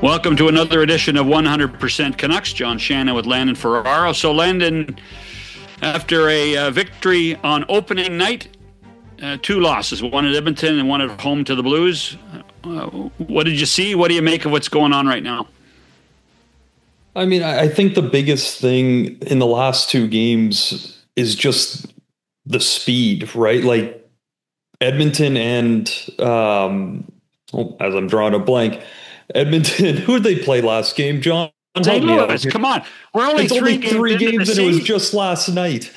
Welcome to another edition of 100% Canucks. John Shannon with Landon Ferraro. So Landon, after a victory on opening night, two losses, one at Edmonton and one at home to the Blues. What did you see? What do you make of what's going on right now? I mean, I think the biggest thing in the last two games is just the speed, right? Like Edmonton and, as I'm drawing a blank, Edmonton, who did they play last game, John? St. Louis, come on. We're only three games and it was just last night.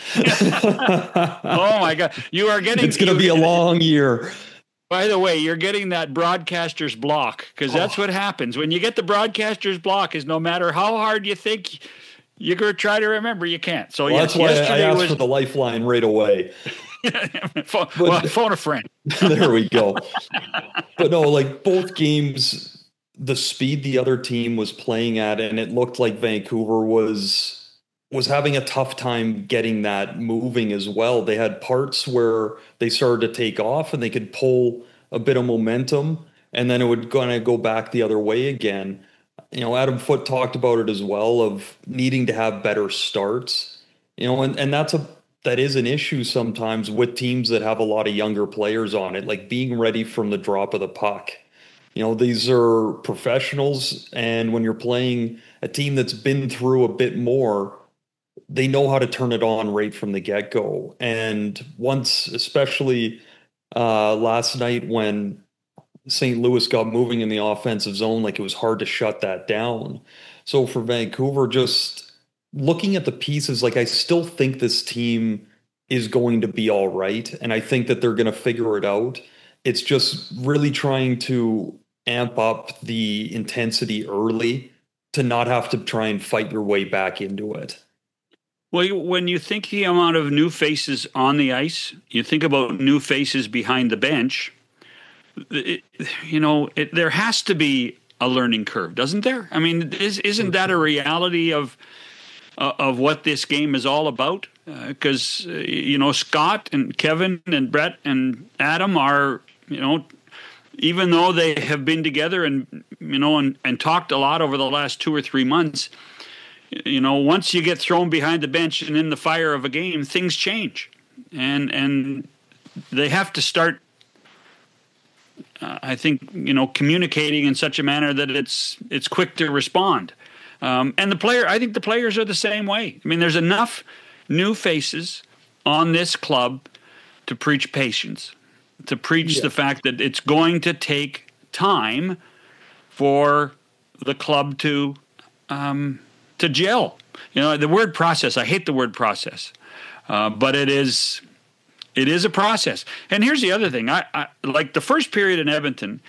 Oh, my God. You are getting... It's going to be a long year. By the way, you're getting that broadcaster's block, because that's what happens. When you get the broadcaster's block is no matter how hard you think you're going to try to remember, you can't. So that's why I asked for the lifeline right away. Phone a friend. There we go. But no, like both games... the speed the other team was playing at, and it looked like Vancouver was having a tough time getting that moving as well. They had parts where they started to take off and they could pull a bit of momentum, and then it would kind of go back the other way again. You know, Adam Foote talked about it as well, of needing to have better starts. You know, and that is an issue sometimes with teams that have a lot of younger players on it, like being ready from the drop of the puck. You know, these are professionals, and when you're playing a team that's been through a bit more, they know how to turn it on right from the get-go. And once, especially last night when St. Louis got moving in the offensive zone, like it was hard to shut that down. So for Vancouver, just looking at the pieces, like I still think this team is going to be all right, and I think that they're going to figure it out. It's just really trying to amp up the intensity early to not have to try and fight your way back into it. Well, when you think the amount of new faces on the ice, you think about new faces behind the bench, there has to be a learning curve, doesn't there? I mean, isn't that a reality of what this game is all about? Because, Scott and Kevin and Brett and Adam are, even though they have been together and talked a lot over the last 2 or 3 months, once you get thrown behind the bench and in the fire of a game, things change, and they have to start. I think communicating in such a manner that it's quick to respond, and I think the players are the same way. I mean, there's enough new faces on this club to preach patience. To preach the fact that it's going to take time for the club to gel. The word process, I hate the word process, but it is a process. And here's the other thing. I like the first period in Edmonton,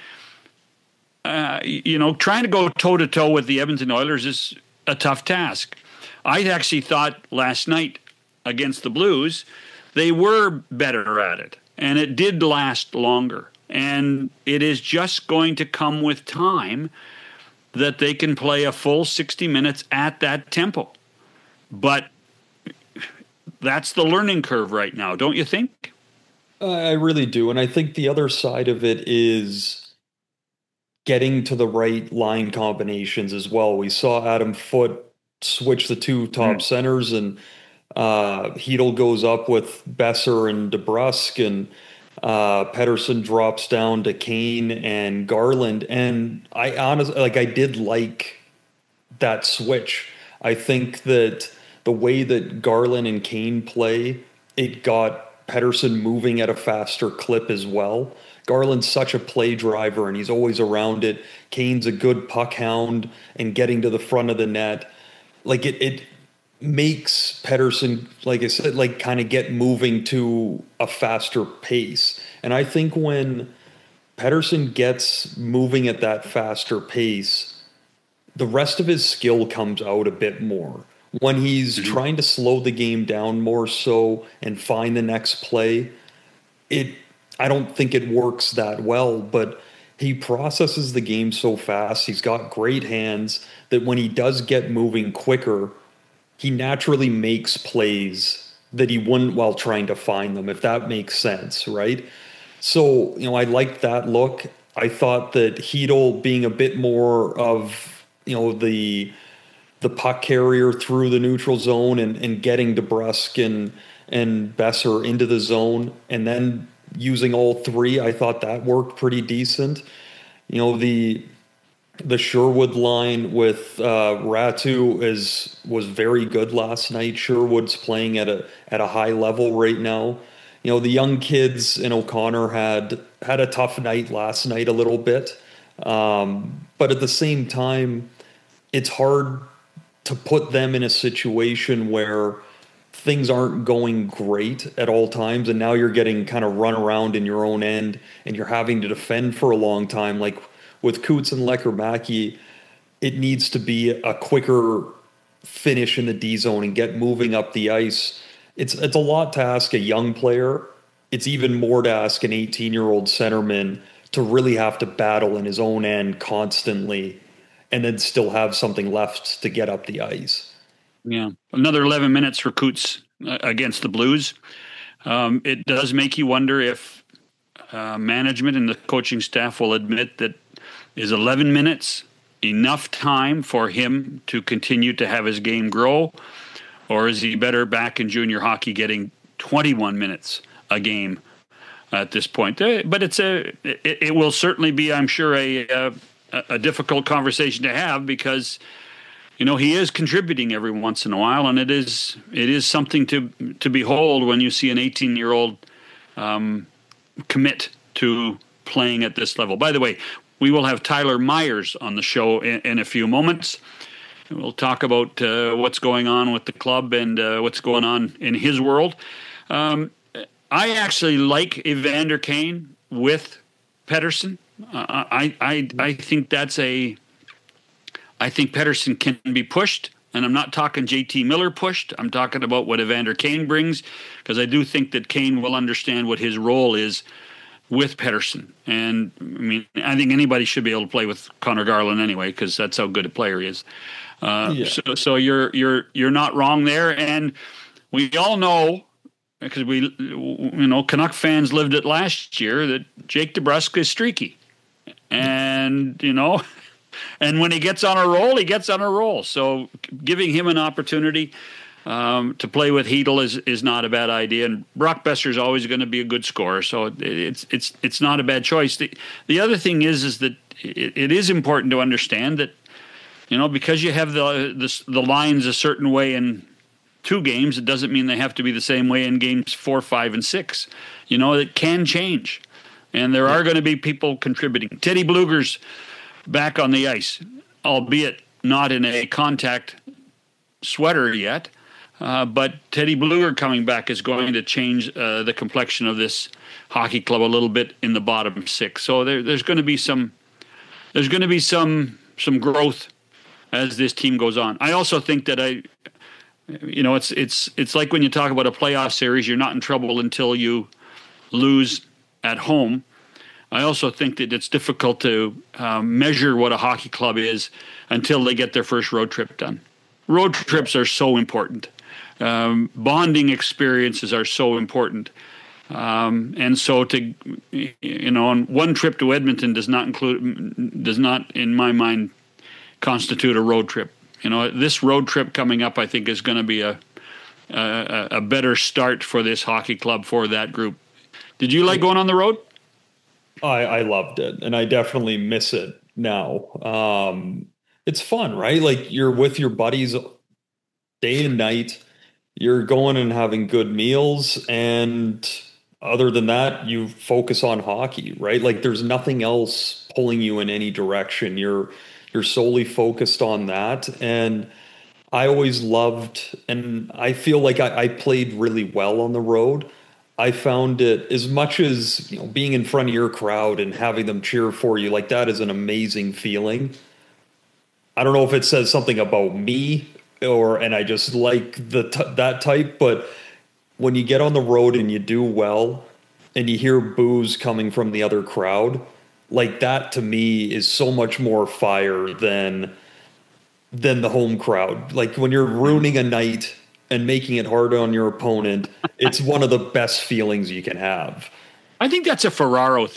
trying to go toe-to-toe with the Edmonton Oilers is a tough task. I actually thought last night against the Blues, they were better at it. And it did last longer. And it is just going to come with time that they can play a full 60 minutes at that tempo. But that's the learning curve right now, don't you think? I really do. And I think the other side of it is getting to the right line combinations as well. We saw Adam Foote switch the two top centers, and Hedl goes up with Besser and DeBrusk, and Pettersson drops down to Kane and Garland. And I honestly, I did like that switch. I think that the way that Garland and Kane play, it got Pettersson moving at a faster clip as well. Garland's such a play driver, and he's always around it. Kane's a good puck hound and getting to the front of the net. Like it makes Pettersson, like I said, kind of get moving to a faster pace. And I think when Pettersson gets moving at that faster pace, the rest of his skill comes out a bit more. When he's trying to slow the game down more so and find the next play, I don't think it works that well, but he processes the game so fast. He's got great hands that when he does get moving quicker, he naturally makes plays that he wouldn't while trying to find them, if that makes sense, right? So, I like that look. I thought that Hedel being a bit more of, the puck carrier through the neutral zone and getting DeBrusk and Besser into the zone and then using all three, I thought that worked pretty decent. The Sherwood line with Ratu was very good last night. Sherwood's playing at a high level right now. The young kids in O'Connor had a tough night last night a little bit. But at the same time, it's hard to put them in a situation where things aren't going great at all times, and now you're getting kind of run around in your own end, and you're having to defend for a long time. Like with Coots and Lekkerimäki, it needs to be a quicker finish in the D zone and get moving up the ice. It's a lot to ask a young player. It's even more to ask an 18-year-old centerman to really have to battle in his own end constantly and then still have something left to get up the ice. Yeah. Another 11 minutes for Coots against the Blues. It does make you wonder if management and the coaching staff will admit that is 11 minutes enough time for him to continue to have his game grow, or is he better back in junior hockey getting 21 minutes a game at this point? But it will certainly be, I'm sure, a difficult conversation to have because he is contributing every once in a while, and it is something to behold when you see an 18-year-old commit to playing at this level. By the way, we will have Tyler Myers on the show in a few moments. We'll talk about what's going on with the club and what's going on in his world. I actually like Evander Kane with Pettersson. I think I think Pettersson can be pushed, and I'm not talking JT Miller pushed. I'm talking about what Evander Kane brings, because I do think that Kane will understand what his role is with Pettersson. And I think anybody should be able to play with Connor Garland anyway, because that's how good a player he is. So you're not wrong there, and we all know, because Canuck fans lived it last year, that Jake DeBrusk is streaky, and and when he gets on a roll, he gets on a roll. So giving him an opportunity to play with Hedel is not a bad idea. And Brock Besser is always going to be a good scorer, so it's not a bad choice. The other thing is that it is important to understand that because you have the lines a certain way in 2 games, it doesn't mean they have to be the same way in games 4, 5, and 6. It can change, and there are going to be people contributing. Teddy Bluger's back on the ice, albeit not in a contact sweater yet. But Teddy Bluger coming back is going to change the complexion of this hockey club a little bit in the bottom 6. So there's going to be some growth as this team goes on. I also think that it's like when you talk about a playoff series, you're not in trouble until you lose at home. I also think that it's difficult to measure what a hockey club is until they get their first road trip done. Road trips are so important. Bonding experiences are so important. And so on one trip to Edmonton does not, in my mind, constitute a road trip. This road trip coming up, I think, is going to be a better start for this hockey club, for that group. Did you like going on the road? I loved it, and I definitely miss it now. It's fun, right? Like you're with your buddies day and night. You're going and having good meals, and other than that, you focus on hockey, right? Like there's nothing else pulling you in any direction. You're solely focused on that, and I always loved, and I feel like I played really well on the road. I found it, as much as being in front of your crowd and having them cheer for you, like that is an amazing feeling. I don't know if it says something about me and I just like that type, but when you get on the road and you do well and you hear boos coming from the other crowd, like that to me is so much more fire than the home crowd. Like when you're ruining a night and making it hard on your opponent, it's one of the best feelings you can have. I think that's a Ferraro thing.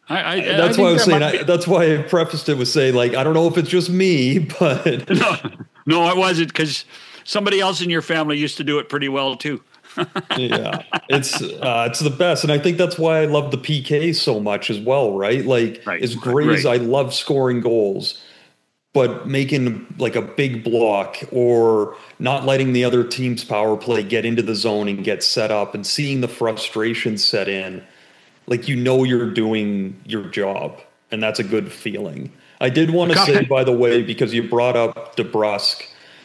That's why I was saying. That's why I prefaced it with saying, like, I don't know if it's just me, but no, it wasn't, because somebody else in your family used to do it pretty well too. Yeah, it's the best, and I think that's why I love the PK so much as well. Right, like as great as I love scoring goals, but making like a big block or not letting the other team's power play get into the zone and get set up, and seeing the frustration set in, like you're doing your job, and that's a good feeling. I did want to say, by the way, because you brought up DeBrusk,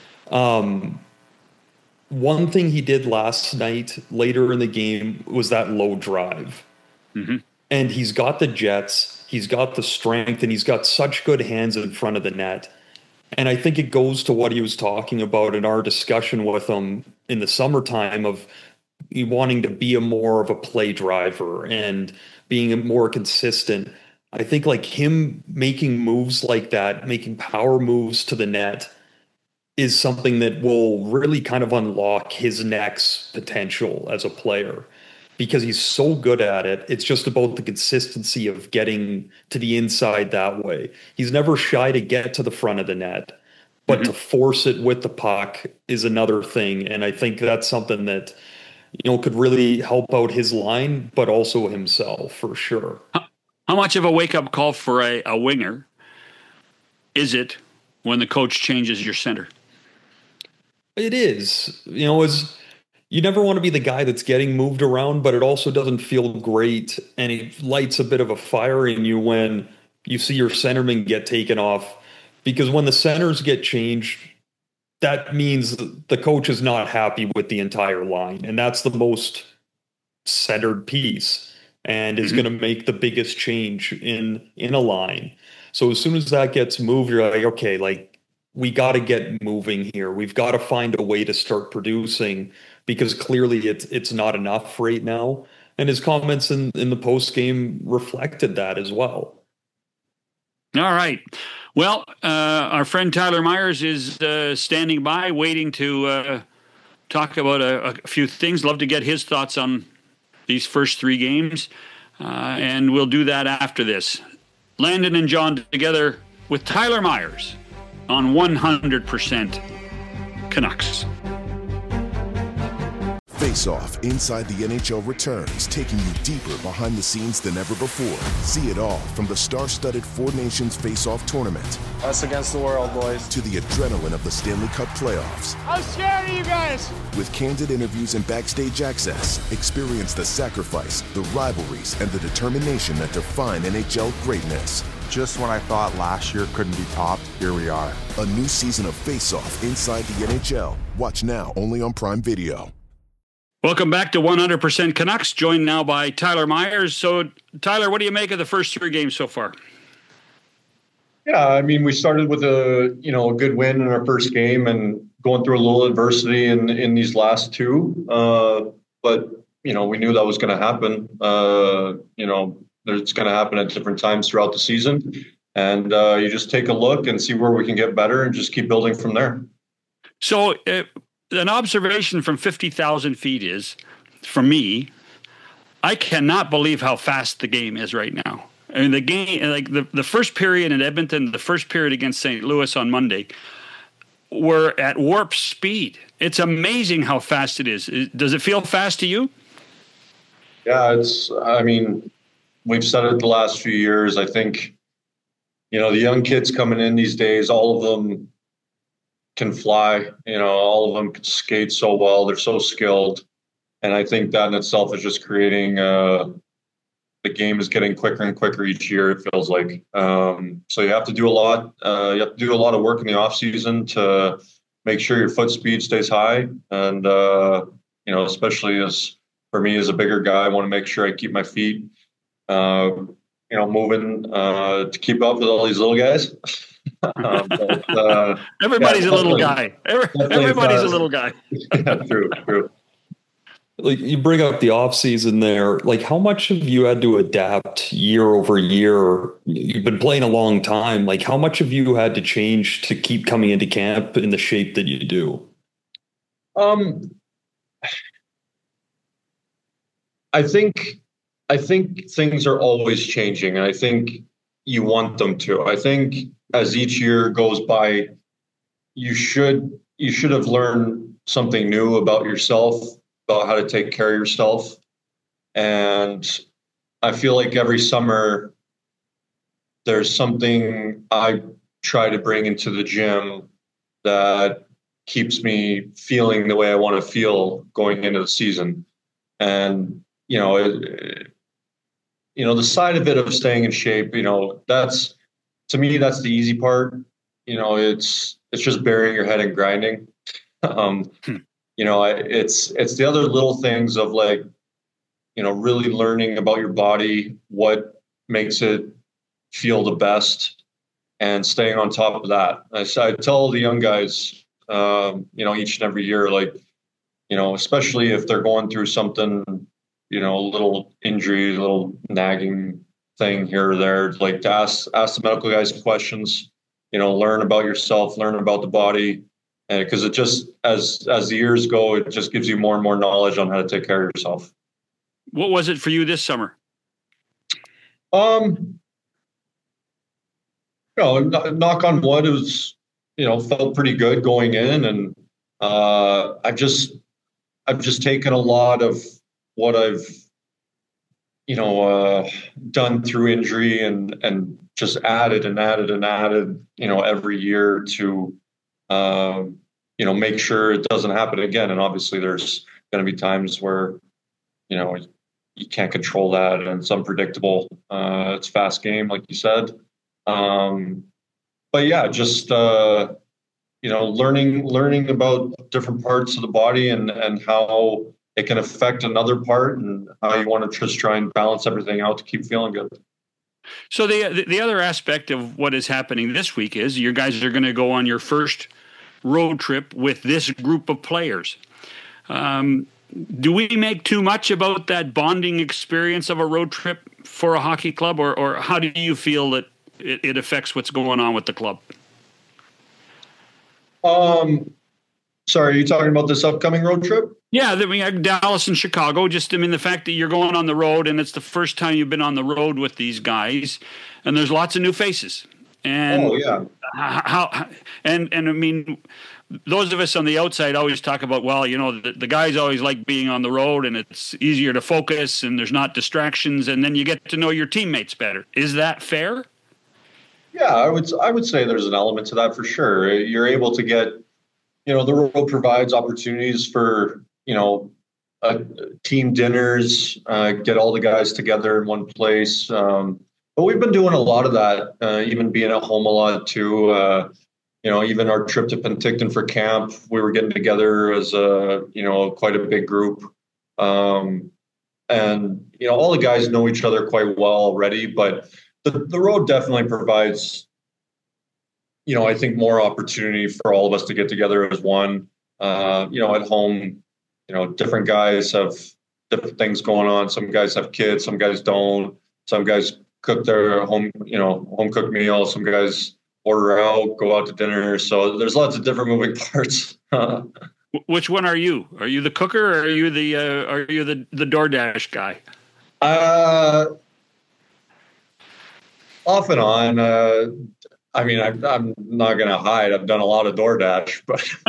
one thing he did last night later in the game was that low drive. Mm-hmm. And he's got the jets, he's got the strength, and he's got such good hands in front of the net. And I think it goes to what he was talking about in our discussion with him in the summertime of wanting to be more of a play driver and being more consistent. I think like him making moves like that, making power moves to the net, is something that will really kind of unlock his next potential as a player, because he's so good at it. It's just about the consistency of getting to the inside that way. He's never shy to get to the front of the net, but to force it with the puck is another thing. And I think that's something that, could really help out his line, but also himself for sure. How much of a wake-up call for a winger is it when the coach changes your center? It is. You never want to be the guy that's getting moved around, but it also doesn't feel great, and it lights a bit of a fire in you when you see your centerman get taken off, because when the centers get changed, that means the coach is not happy with the entire line, and that's the most centered piece and is going to make the biggest change in a line. So as soon as that gets moved, you're like, okay, like, we got to get moving here. We've got to find a way to start producing, because clearly it's not enough right now. And his comments in the post game reflected that as well. All right. Well, our friend Tyler Myers is standing by, waiting to talk about a few things. Love to get his thoughts on these first three games, and we'll do that after this. Landon and John together with Tyler Myers on 100% Canucks. Face Off Inside the NHL returns, taking you deeper behind the scenes than ever before. See it all from the star-studded Four Nations Face Off tournament. Us against the world, boys. To the adrenaline of the Stanley Cup playoffs. I'm scared of you guys. With candid interviews and backstage access, experience the sacrifice, the rivalries, and the determination that define NHL greatness. Just when I thought last year couldn't be topped, here we are. A new season of Face Off Inside the NHL. Watch now only on Prime Video. Welcome back to 100% Canucks, joined now by Tyler Myers. So, Tyler, what do you make of the first three games so far? Yeah, I mean, we started with a good win in our first game and going through a little adversity in these last two. But we knew that was going to happen. It's going to happen at different times throughout the season. And you just take a look and see where we can get better and just keep building from there. So an observation from 50,000 feet is, for me, I cannot believe how fast the game is right now. I mean, the game, like the first period in Edmonton, the first period against St. Louis on Monday, were at warp speed. It's amazing how fast it is. Does it feel fast to you? Yeah, we've said it the last few years. I think, the young kids coming in these days, all of them can fly. All of them can skate so well. They're so skilled. And I think that in itself is just creating the game is getting quicker and quicker each year, it feels like. So you have to do a lot. You have to do a lot of work in the off season to make sure your foot speed stays high. And, especially for me as a bigger guy, I want to make sure I keep my feet moving to keep up with all these little guys. Everybody's a little guy. Everybody's a little guy. Yeah, true. Like, you bring up the off season there. Like, how much have you had to adapt year over year? You've been playing a long time. Like, how much have you had to change to keep coming into camp in the shape that you do? I think I think things are always changing, and I think you want them to. I think as each year goes by, you should have learned something new about yourself, about how to take care of yourself. And I feel like every summer there's something I try to bring into the gym that keeps me feeling the way I want to feel going into the season. And, the side of it of staying in shape, that's, to me, that's the easy part. It's just burying your head and grinding. It's the other little things of like, really learning about your body, what makes it feel the best, and staying on top of that. I tell the young guys, each and every year, like, especially if they're going through something, a little injury, a little nagging thing here or there, like to ask the medical guys questions, learn about yourself, learn about the body. And because it just, as the years go, it just gives you more and more knowledge on how to take care of yourself. What was it for you this summer? Knock on wood, it was, felt pretty good going in. And I've just taken a lot of what I've, done through injury and just added, every year to, make sure it doesn't happen again. And obviously there's going to be times where, you can't control that and it's unpredictable. It's fast game, like you said. But yeah, just, learning about different parts of the body and how it can affect another part and how you want to just try and balance everything out to keep feeling good. So the other aspect of what is happening this week is your guys are going to go on your first road trip with this group of players. Do we make too much about that bonding experience of a road trip for a hockey club, or how do you feel that it affects what's going on with the club? Sorry, are you talking about this upcoming road trip? Yeah, we have Dallas and Chicago. The fact that you're going on the road and it's the first time you've been on the road with these guys, and there's lots of new faces. And I mean, those of us on the outside always talk about, well, the guys always like being on the road and it's easier to focus and there's not distractions, and then you get to know your teammates better. Is that fair? Yeah, I would say there's an element to that for sure. You're able to get, the road provides opportunities for, team dinners, get all the guys together in one place. But we've been doing a lot of that, even being at home a lot too. Even our trip to Penticton for camp, we were getting together as quite a big group. And, all the guys know each other quite well already, but the road definitely provides, I think more opportunity for all of us to get together as one. At home, different guys have different things going on. Some guys have kids, some guys don't. Some guys cook their home cooked meal. Some guys order out, go out to dinner. So there's lots of different moving parts. Which one are you? Are you the cooker, or are you the DoorDash guy? Off and on. I'm not going to hide. I've done a lot of DoorDash,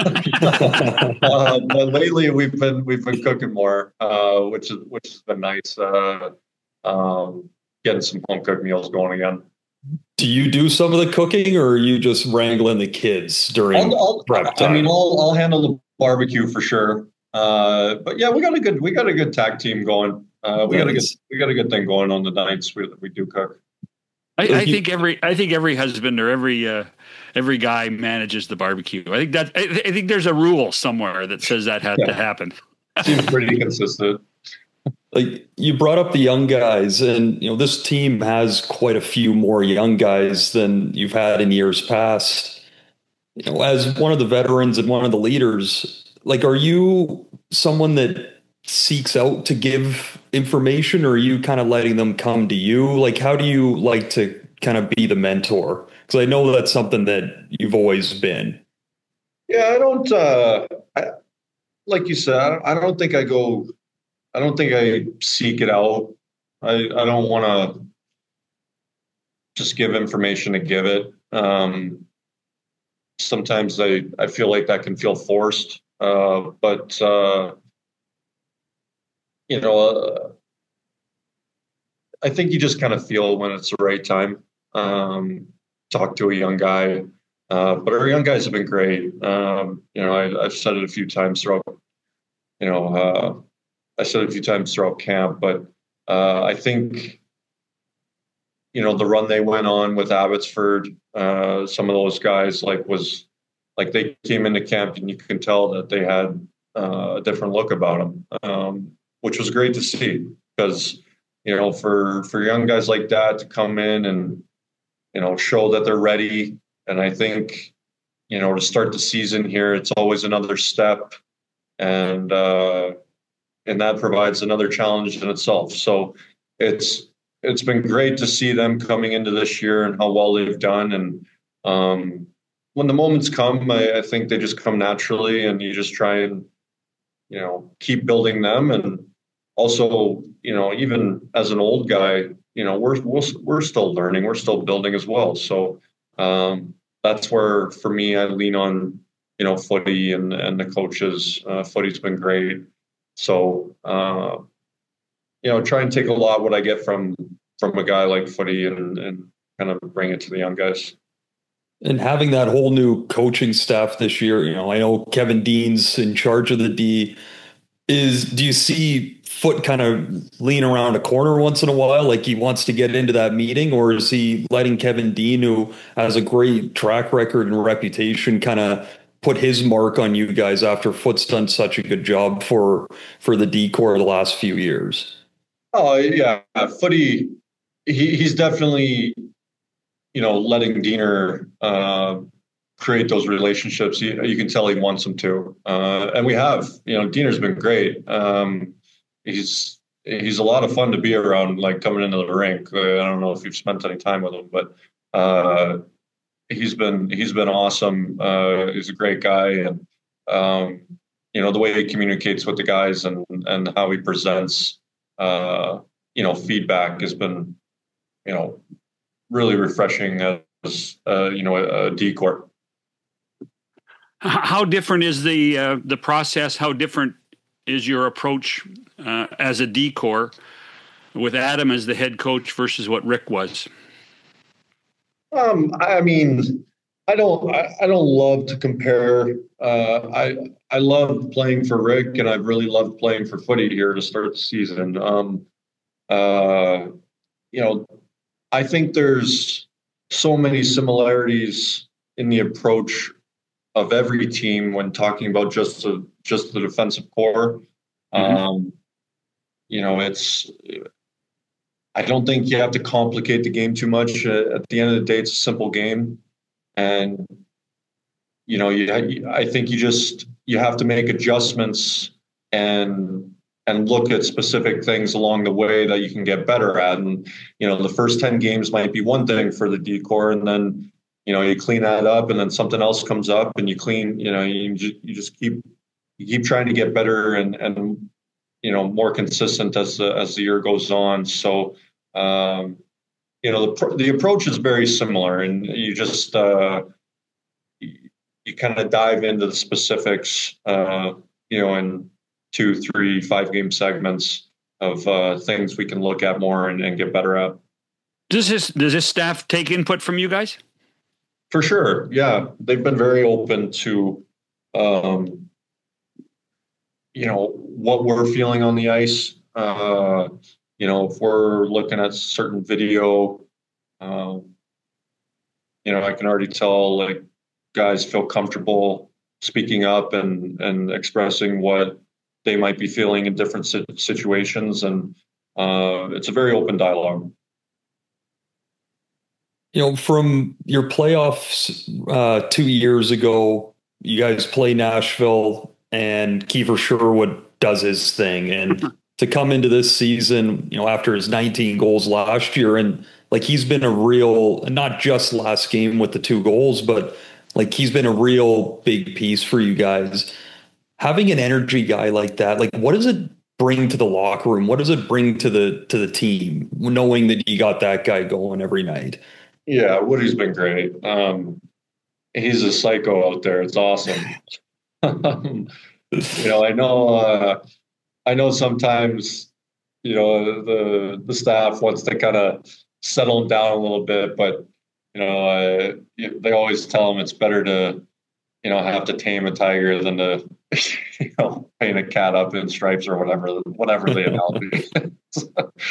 but lately we've been cooking more, which has been nice. Getting some home cooked meals going again. Do you do some of the cooking, or are you just wrangling the kids during prep time? I'll handle the barbecue for sure. But yeah, we got a good tag team going. We got a good thing going on the nights we do cook. I think every husband or every guy manages the barbecue. I think there's a rule somewhere that says that had to happen. Seems pretty consistent. Like, you brought up the young guys, and this team has quite a few more young guys than you've had in years past. As one of the veterans and one of the leaders, like, are you someone that seeks out to give information, or are you kind of letting them come to you? Like, how do you like to kind of be the mentor? Because I know that's something that you've always been. Yeah, I don't, like you said, I don't think I seek it out. I don't want to just give information to give it. Sometimes I feel like that can feel forced. But I think you just kind of feel when it's the right time. Talk to a young guy. But our young guys have been great. I've said it a few times throughout, camp, but I think, the run they went on with Abbotsford, some of those guys they came into camp and you can tell that they had a different look about them, which was great to see because, for young guys like that to come in and, show that they're ready. And I think, to start the season here, it's always another step, and that provides another challenge in itself. So it's been great to see them coming into this year and how well they've done. And when the moments come, I think they just come naturally, and you just try and keep building them. And also, even as an old guy, we're still learning, we're still building as well. So that's where, for me, I lean on, Footy and the coaches. Footy's been great. So, try and take a lot what I get from a guy like Footy and kind of bring it to the young guys. And having that whole new coaching staff this year, I know Kevin Dean's in charge of the D. Do you see Foot kind of lean around a corner once in a while, like he wants to get into that meeting, or is he letting Kevin Dean, who has a great track record and reputation, kind of put his mark on you guys after Foot's done such a good job for the D-Corps the last few years? Oh yeah, Footy, he's definitely, letting Diener create those relationships. You can tell he wants them to, and we have. Diener's been great. He's a lot of fun to be around, like coming into the rink. I don't know if you've spent any time with him, but he's been awesome. He's a great guy, and the way he communicates with the guys and how he presents, feedback has been, really refreshing as a D-Corps. How different is the process? How different is your approach as a D-Corps with Adam as the head coach versus what Rick was? I don't love to compare. I love playing for Rick, and I've really loved playing for Footy here to start the season. I think there's so many similarities in the approach of every team when talking about just the defensive core. Mm-hmm. I don't think you have to complicate the game too much. At the end of the day, it's a simple game. And, I think you have to make adjustments and look at specific things along the way that you can get better at. And, the first 10 games might be one thing for the D-Corps, and then, you clean that up, and then something else comes up and you clean, you just keep trying to get better and more consistent as the year goes on. So, the approach is very similar, and you just, you kind of dive into the specifics, in 2, 3, 5 game segments of things we can look at more and get better at. Does this staff take input from you guys? For sure. Yeah. They've been very open to, what we're feeling on the ice. If we're looking at certain video, I can already tell, like, guys feel comfortable speaking up and expressing what they might be feeling in different situations. And it's a very open dialogue. From your playoffs 2 years ago, you guys play Nashville and Kiefer Sherwood does his thing. And to come into this season, after his 19 goals last year, and like he's been a real, not just last game with the 2 goals, but like he's been a real big piece for you guys. Having an energy guy like that, like what does it bring to the locker room? What does it bring to the team, knowing that you got that guy going every night? Yeah, Woody's been great. He's a psycho out there. It's awesome. I know sometimes, the staff wants to kind of settle him down a little bit, but, they always tell him it's better to, have to tame a tiger than to, paint a cat up in stripes or whatever the analogy is.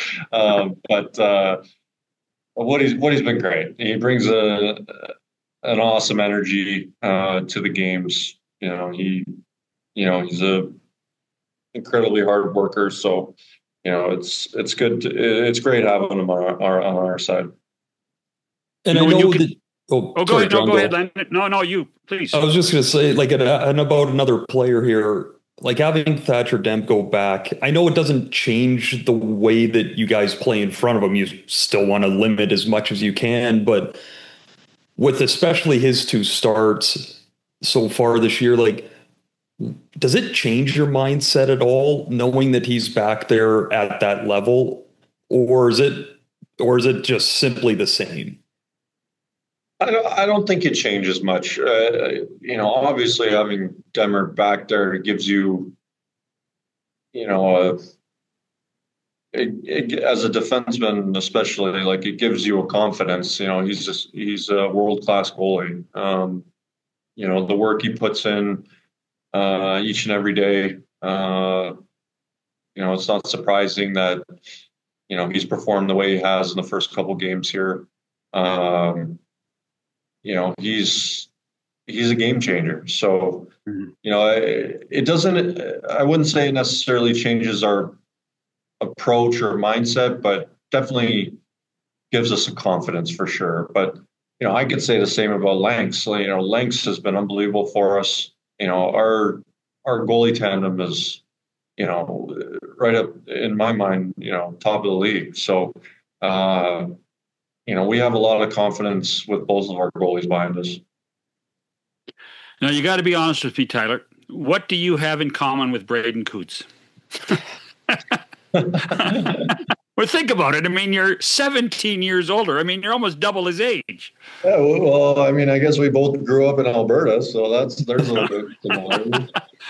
But Woody's been great. He brings an awesome energy to the games. He's a incredibly hard worker. So, it's good. It's great having him on our side. And I know that. Go ahead. No, go ahead, Landon. No, you please. I was just going to say, and about another player here, like having Thatcher Demko back. I know it doesn't change the way that you guys play in front of him. You still want to limit as much as you can, but with especially his 2 starts so far this year, does it change your mindset at all, knowing that he's back there at that level, or is it just simply the same? I don't think it changes much. Obviously having Demmer back there gives you, as a defenseman, especially, it gives you a confidence. He's a world-class goalie. The work he puts in each and every day. It's not surprising that, he's performed the way he has in the first couple games here. He's a game changer. So, it doesn't, I wouldn't say it necessarily changes our approach or mindset, but definitely gives us a confidence for sure. But, I could say the same about Lanks. Lanks has been unbelievable for us. Our goalie tandem is, right up in my mind, top of the league. So, we have a lot of confidence with both of our goalies behind us. Now, you got to be honest with me, Tyler. What do you have in common with Braden Coots? Well, think about it. I mean, you're 17 years older. I mean, you're almost double his age. Yeah, well, I mean, I guess we both grew up in Alberta, so there's a little bit similarity.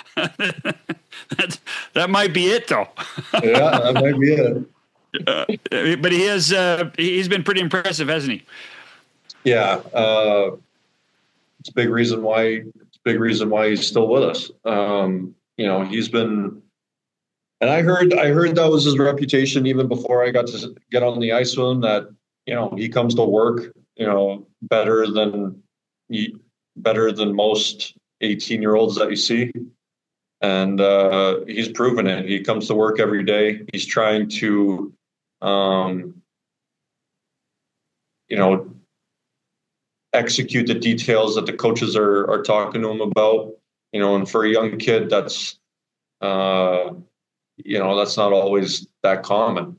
That might be it, though. Yeah, that might be it. But he's been pretty impressive, hasn't he? Yeah, it's a big reason why he's still with us. He's been, and I heard that was his reputation even before I got to get on the ice with him, that he comes to work better than most 18-year-olds that you see, and he's proven it. He comes to work every day. He's trying to execute the details that the coaches are talking to him about, and for a young kid, that's not always that common.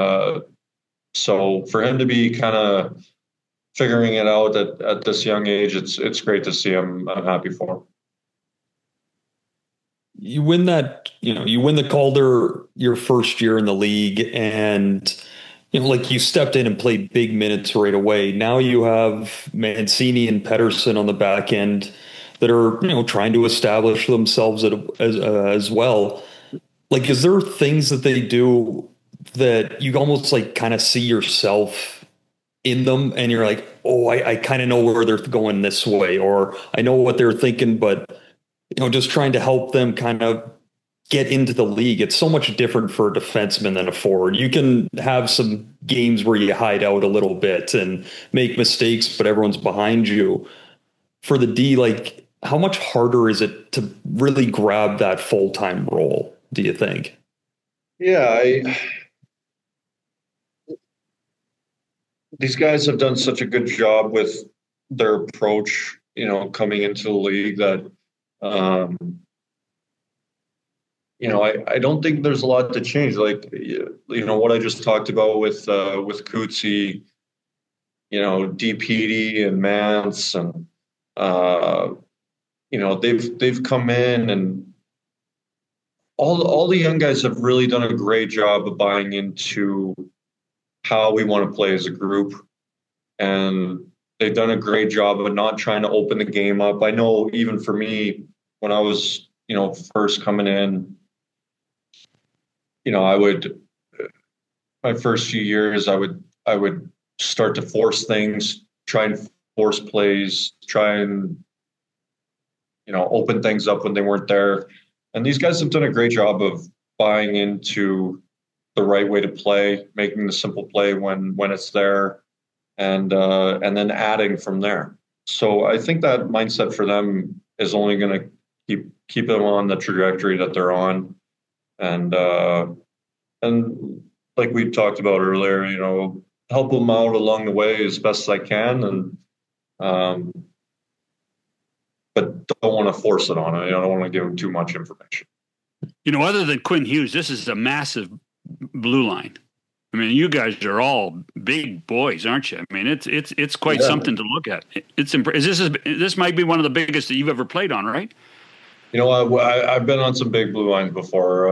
So for him to be kind of figuring it out at this young age, it's great to see him. I'm happy for him. You win the Calder your first year in the league, and you stepped in and played big minutes right away. Now you have Mancini and Pettersson on the back end that are trying to establish themselves as well. Is there things that they do that you almost kind of see yourself in them, and you're like, oh, I kind of know where they're going this way, or I know what they're thinking, but just trying to help them kind of get into the league. It's so much different for a defenseman than a forward. You can have some games where you hide out a little bit and make mistakes, but everyone's behind you. For the D, how much harder is it to really grab that full-time role, do you think? Yeah, these guys have done such a good job with their approach, coming into the league that, I don't think there's a lot to change. What I just talked about with Cootsie, DPD and Mance, and they've come in and all the young guys have really done a great job of buying into how we want to play as a group. And they've done a great job of not trying to open the game up. I know even for me, when I was, first coming in, my first few years, I would start to force things, try and force plays, try and, open things up when they weren't there. And these guys have done a great job of buying into the right way to play, making the simple play when it's there, and then adding from there. So I think that mindset for them is only going to keep them on the trajectory that they're on. And like we talked about earlier, help them out along the way as best as I can, and but don't want to force it on it. I don't want to give them too much information. Other than Quinn Hughes, this is a massive blue line. I mean, you guys are all big boys, aren't you? I mean, it's quite something to look at. This might be one of the biggest that you've ever played on, right? I've been on some big blue lines before.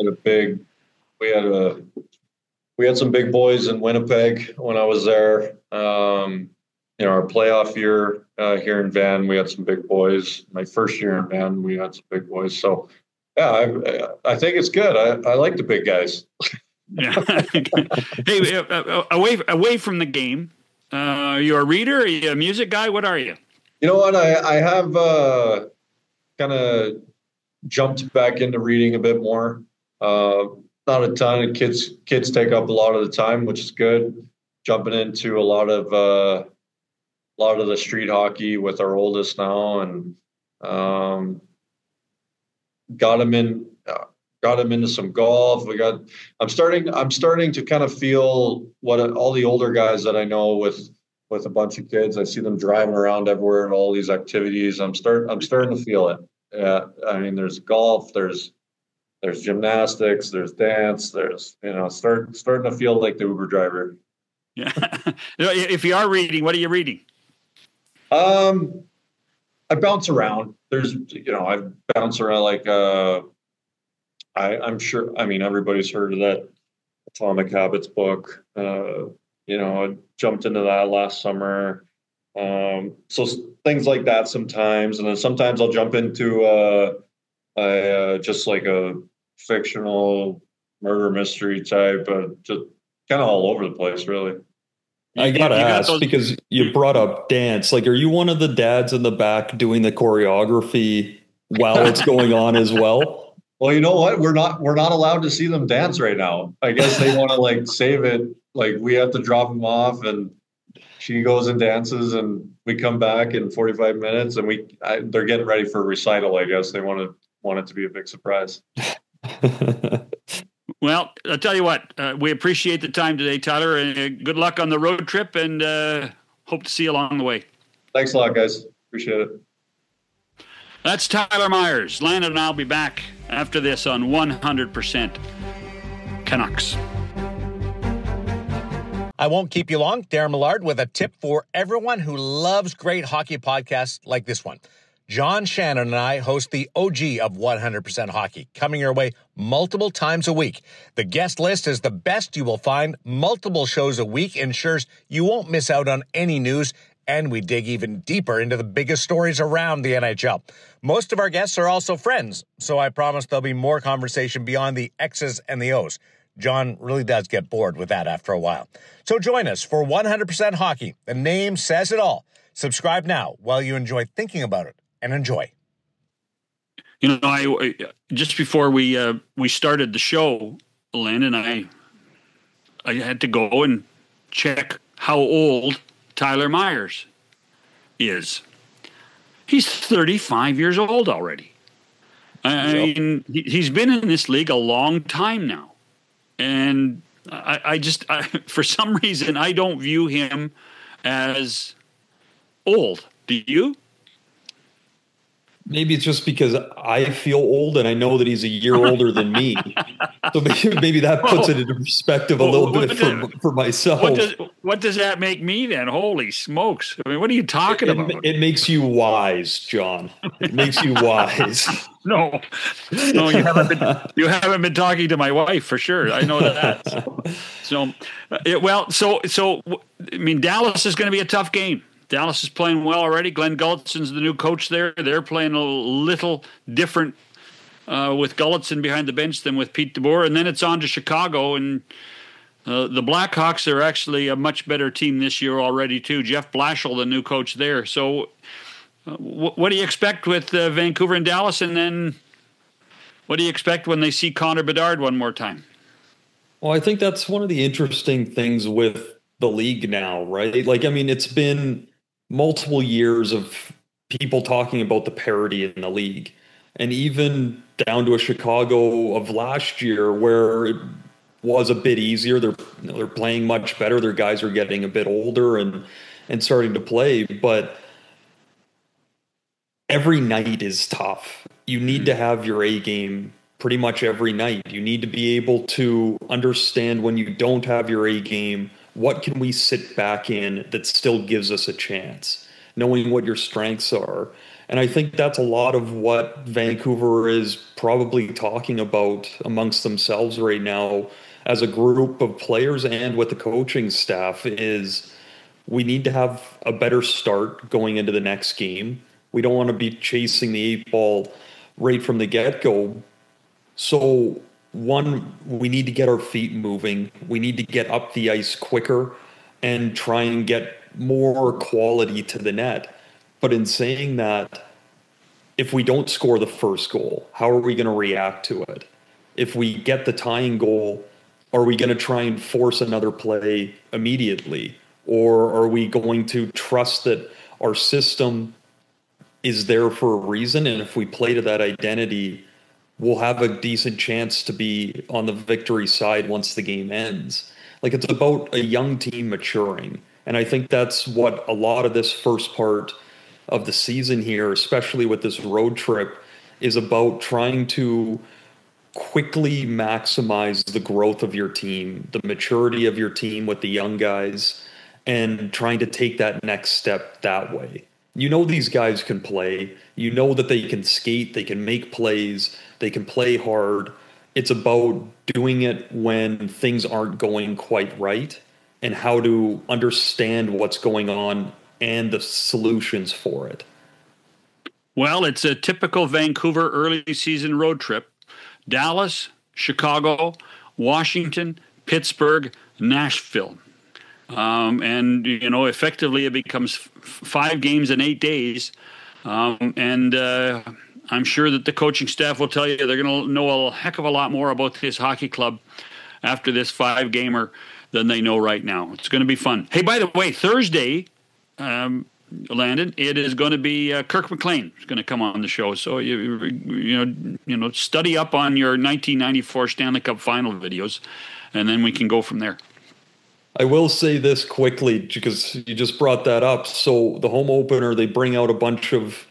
We had some big boys in Winnipeg when I was there. Our playoff year here in Van, we had some big boys. My first year in Van, we had some big boys. So, yeah, I think it's good. I like the big guys. Yeah. Hey, away from the game, you're a reader? Are you a music guy? What are you? You know what? I have kind of jumped back into reading a bit more. Not a ton of kids take up a lot of the time, which is good. Jumping into a lot of the street hockey with our oldest now, and got him into some golf. I'm starting to kind of feel what all the older guys that I know with a bunch of kids. I see them driving around everywhere and all these activities. I'm starting to feel it. Yeah, I mean, there's golf, there's gymnastics, there's dance, there's starting to feel like the Uber driver. Yeah. If you are reading, what are you reading? I bounce around. I bounce around like I'm sure. I mean, everybody's heard of that Atomic Habits book. I jumped into that last summer. So things like that sometimes, and then sometimes I'll jump into just like a fictional murder mystery type, just kind of all over the place, really. I gotta ask, because you brought up dance. Like, are you one of the dads in the back doing the choreography while it's going on as well? Well, you know what? We're not allowed to see them dance right now. I guess they want to save it. Like, we have to drop them off, and she goes and dances, and we come back in 45 minutes, and they're getting ready for a recital. I guess they want it to be a big surprise. Well, I'll tell you what, we appreciate the time today, Tyler, and good luck on the road trip, and hope to see you along the way. Thanks a lot, guys. Appreciate it. That's Tyler Myers. Landon and I'll be back after this on 100% Canucks. I won't keep you long. Darren Millard with a tip for everyone who loves great hockey podcasts like this one. John Shannon and I host the OG of 100% Hockey, coming your way multiple times a week. The guest list is the best you will find. Multiple shows a week ensures you won't miss out on any news, and we dig even deeper into the biggest stories around the NHL. Most of our guests are also friends, so I promise there'll be more conversation beyond the X's and the O's. John really does get bored with that after a while. So join us for 100% Hockey. The name says it all. Subscribe now while you enjoy thinking about it. And enjoy. I just before we started the show, Lynn and I had to go and check how old Tyler Myers is. He's 35 years old already. I mean, he's been in this league a long time now, and I just for some reason I don't view him as old. Do you? Maybe it's just because I feel old and I know that he's a year older than me. So maybe that puts it into perspective a little bit for myself. What does that make me then? Holy smokes. I mean, what are you talking about? It makes you wise, John. It makes you wise. No, you haven't been talking to my wife for sure. I know that. I mean, Dallas is going to be a tough game. Dallas is playing well already. Glenn Gullickson's the new coach there. They're playing a little different with Gullickson behind the bench than with Pete DeBoer. And then it's on to Chicago, and the Blackhawks are actually a much better team this year already too. Jeff Blashill, the new coach there. So what do you expect with Vancouver and Dallas? And then what do you expect when they see Connor Bedard one more time? Well, I think that's one of the interesting things with the league now, right? Like, I mean, it's been multiple years of people talking about the parity in the league, and even down to a Chicago of last year where it was a bit easier. They're playing much better. Their guys are getting a bit older and starting to play, but every night is tough. You need to have your A game pretty much every night. You need to be able to understand when you don't have your A game, what can we sit back in that still gives us a chance, knowing what your strengths are. And I think that's a lot of what Vancouver is probably talking about amongst themselves right now as a group of players and with the coaching staff is we need to have a better start going into the next game. We don't want to be chasing the 8 ball right from the get-go. So, one, we need to get our feet moving. We need to get up the ice quicker and try and get more quality to the net. But in saying that, if we don't score the first goal, how are we going to react to it? If we get the tying goal, are we going to try and force another play immediately? Or are we going to trust that our system is there for a reason, and if we play to that identity, we'll have a decent chance to be on the victory side once the game ends? Like, it's about a young team maturing, and I think that's what a lot of this first part of the season here, especially with this road trip, is about trying to quickly maximize the growth of your team, the maturity of your team with the young guys, and trying to take that next step that way. You know these guys can play. You know that they can skate, they can make plays, they can play hard. It's about doing it when things aren't going quite right and how to understand what's going on and the solutions for it. Well, it's a typical Vancouver early season road trip. Dallas, Chicago, Washington, Pittsburgh, Nashville. And, you know, effectively it becomes 5 games in 8 days. And I'm sure that the coaching staff will tell you they're going to know a heck of a lot more about this hockey club after this 5-gamer than they know right now. It's going to be fun. Hey, by the way, Thursday, Landon, it is going to be Kirk McLean is going to come on the show. So you know, study up on your 1994 Stanley Cup Final videos, and then we can go from there. I will say this quickly because you just brought that up. So the home opener, they bring out a bunch of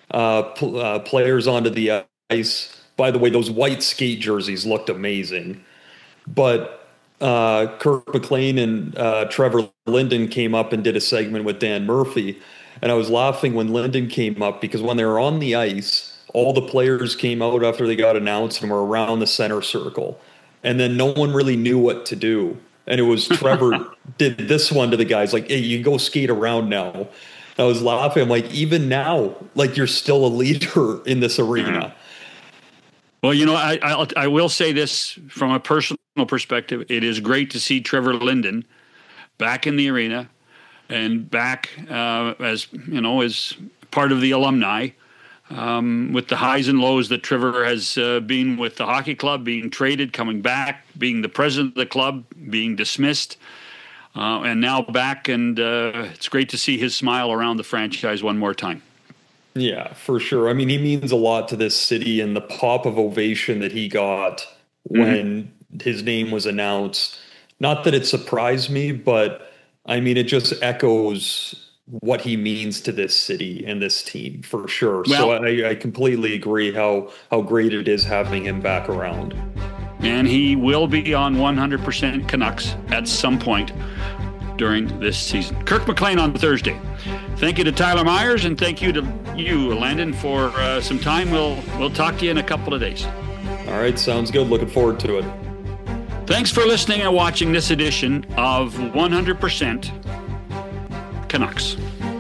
players onto the ice. By the way, those white skate jerseys looked amazing. But Kirk McLean and Trevor Linden came up and did a segment with Dan Murphy. And I was laughing when Linden came up because when they were on the ice, all the players came out after they got announced and were around the center circle. And then no one really knew what to do. And it was Trevor did this one to the guys, like, hey, you can go skate around now. I was laughing. I'm like, even now, like, you're still a leader in this arena. Well, you know, I will say this from a personal perspective. It is great to see Trevor Linden back in the arena and back as, you know, as part of the alumni. With the highs and lows that Trevor has been with the hockey club, being traded, coming back, being the president of the club, being dismissed, and now back. And it's great to see his smile around the franchise one more time. Yeah, for sure. I mean, he means a lot to this city, and the pop of ovation that he got when his name was announced. Not that it surprised me, but I mean, it just echoes what he means to this city and this team for sure. Well, so I completely agree how great it is having him back around. And he will be on 100% Canucks at some point. during this season. Kirk McLean on Thursday. Thank you to Tyler Myers, and thank you to you, Landon, for some time. We'll talk to you in a couple of days. All right, sounds good. Looking forward to it. Thanks for listening and watching this edition of 100% Canucks.